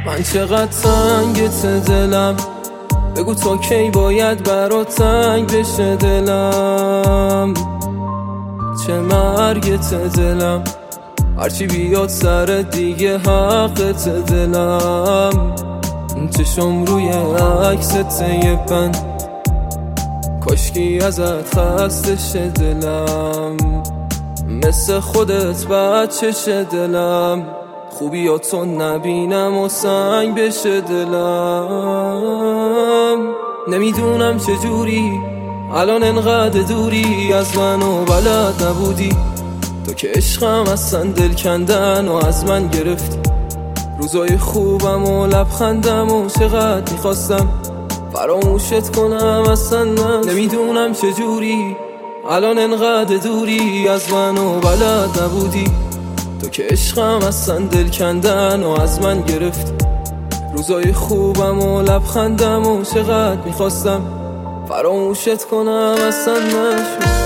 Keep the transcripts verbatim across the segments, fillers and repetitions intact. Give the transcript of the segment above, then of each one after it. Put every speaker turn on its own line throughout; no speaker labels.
من چقدر تنگت دلم، بگو تا کی باید برات تنگ بشه دلم. چه مرگت دلم، هرچی بیاد سر دیگه حقت دلم. چشم روی عکست یه بند، کاشکی ازت خسته شه دلم. مثل خودت بچه شه دلم، خوبیاتو نبینم و سنگ بشه دلم. نمیدونم چجوری الان انقدر دوری از من و بلد نبودی، تو که عشقم اصلا دل کندن و از من گرفتی. روزای خوبم و لبخندم و چقدر میخواستم فراموشت کنم اصلا من. نمیدونم چجوری الان انقدر دوری از من و بلد نبودی، تو که عشقم اصلا دل کندن و از من گرفتی. روزای خوبم و لبخندم و چقدر میخواستم فراموشت کنم اصلا نشد.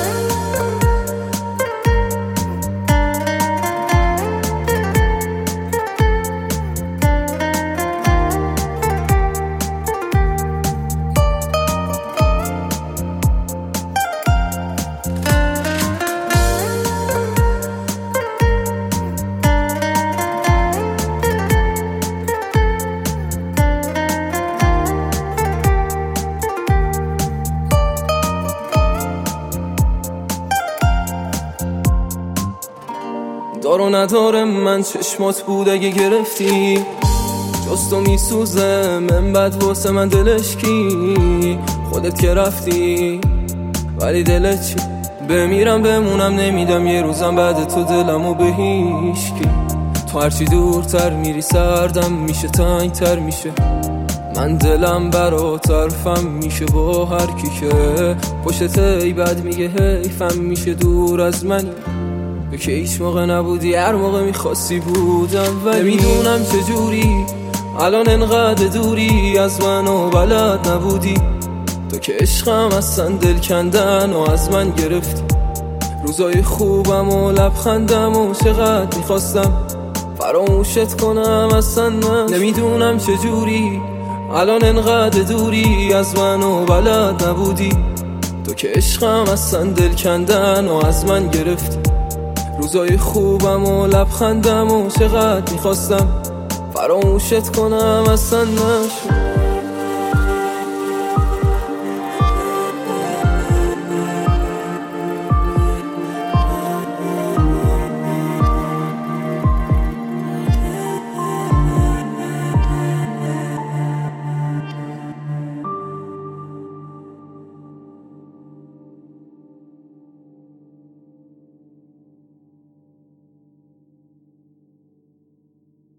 دار و نداره من چشمات بود اگه گرفتی، جز تو میسوزه من بد واسه من دلش کی. خودت که رفتی ولی دلت چی؟ بمیرم بمونم نمیدم یه روزم بعد تو دلمو به هیچکی. تو هرچی دورتر میری سردم میشه، تنگ تر میشه. من دلم برات طرفم میشه با هر کی که پشت ای بد میگه حیفم میشه. دور از منی تو که هیچ موقع نبودی، هر موقع میخواستی بودم. ولی نمیدونم چجوری الان انقدر دوری از من و بلد نبودی، تو که عشقم اصلا دل کندن و از من گرفتی. روزای خوبم و لبخندم و چقدر میخواستم فراموشت کنم اصلا من. نمیدونم چجوری الان انقدر دوری از من و بلد نبودی، تو که عشقم اصلا دل کندن و از من گرفتی. روزای خوبم و لبخندم و چقدر میخواستم فراموشت کنم اصلا نشد.